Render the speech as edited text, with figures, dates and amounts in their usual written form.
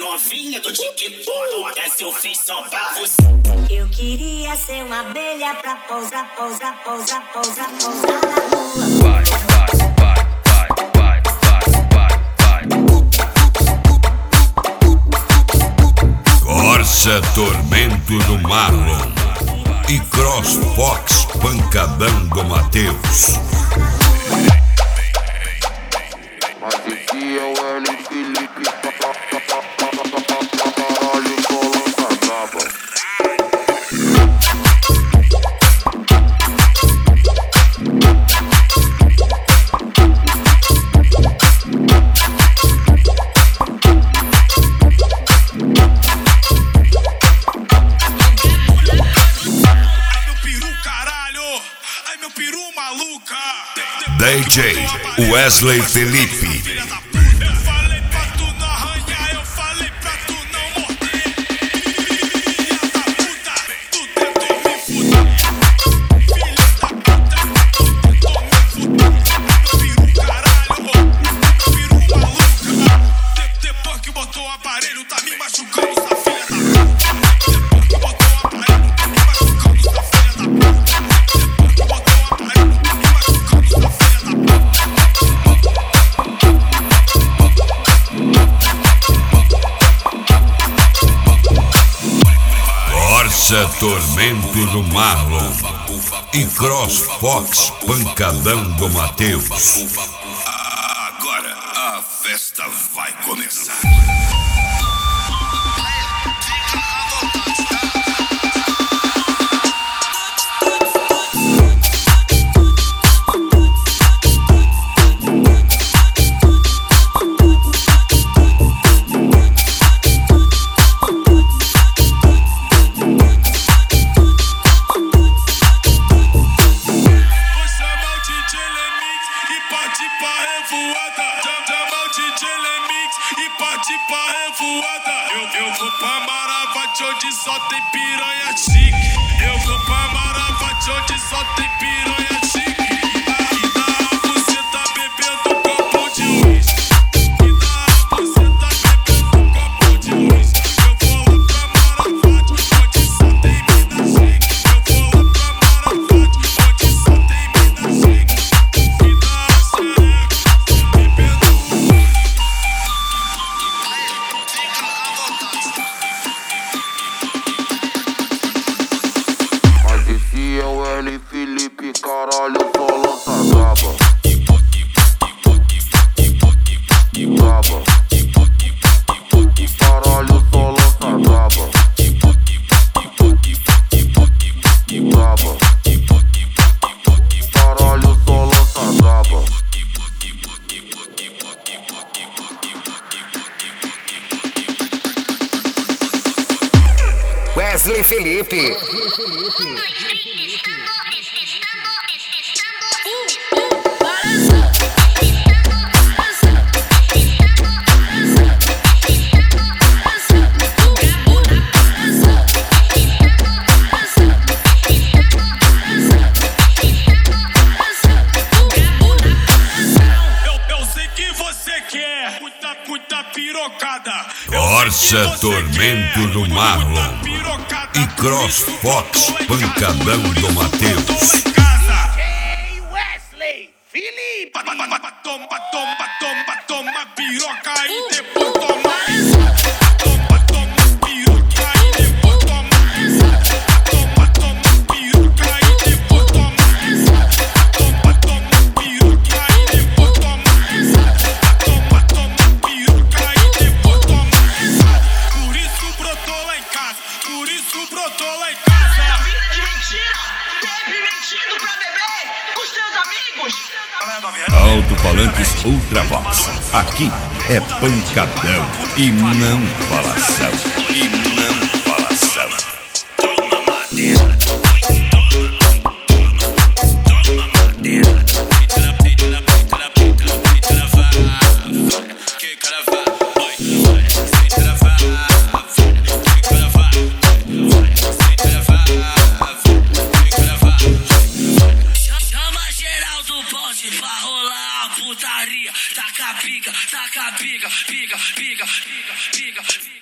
novinha do TikTok, essa eu fiz só pra você. Eu queria ser uma abelha pra pousar, pousar, pousar, pousar, pousar na rua. Vai, vai, vai, vai, vai, vai, vai. Corsa Tormento do Marlon e Cross Fox Pancadão do Matheus. Mas esse é o L Felipe, caralho, só lança braba. DJ Wesley Felipe. Eu falei pra tu não arranhar, eu falei pra tu não morder. Filha da puta, tu tentou me fuder. Filha da puta, tu tentou me fuder. Meu peru caralho, meu peru maluca. Depois que botou o aparelho, tá me machucando, essa filha da puta. Depois que botou o aparelho, tá me machucando, essa filha da puta. Depois que botou o aparelho, tá me machucando, essa filha da puta. Corsa Tormento do Marlon e Cross Fox Pancadão do Matheus. Agora a festa vai começar. Eu vou pra Maravate onde só tem piranha chique. Eu vou pra Maravate onde só tem piranha chique. E dá a buceta bebendo copo de uísque. E dá a buceta bebendo copo de uísque. Eu vou lá pra Maravate onde só tem mina chique. Eu vou lá pra Maravate onde só tem mina chique. E dá a xereca bebendo uísque. Mas esse é o L Felipe, caralho, só lança braba. Braba. Caralho, só lança braba. Braba. Caralho, só lança braba. Wesley Felipe. Eu sei que você quer muita pirocada. Corsa Tormento do Marlon e Cross Fox Pancadão do Matheus. Ei, Wesley, Felipe! Toma piroca e depois toma essa. Toma piroca e depois toma essa. Toma piroca e depois toma essa. Toma piroca e depois toma essa. Toma piroca e depois toma essa. Por isso brotou lá em casa, por isso brotou lá em casa. Vida de mentira! Sempre mentindo pra beber com os teus amigos! Alto-falantes Ultravox. Aqui é pancadão e não falação. E não falação. Toma madeira. Toma madeira. Chama geral do bonde pra rolar a putaria. Taca pica, pica, pica, pica, pica, pica.